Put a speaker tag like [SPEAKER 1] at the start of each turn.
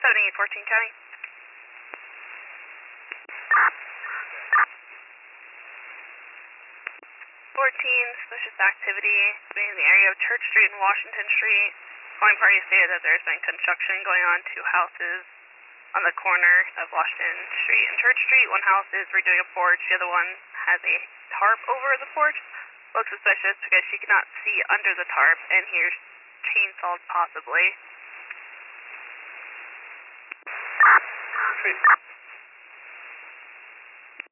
[SPEAKER 1] 7814 County. 14, suspicious activity in the area of Church Street and Washington Street. Calling party stated that there's been construction going on 2 houses on the corner of Washington Street and Church Street. One house is redoing a porch, the other one has a tarp over the porch. Looks suspicious because she cannot see under the tarp and hears chainsaws possibly.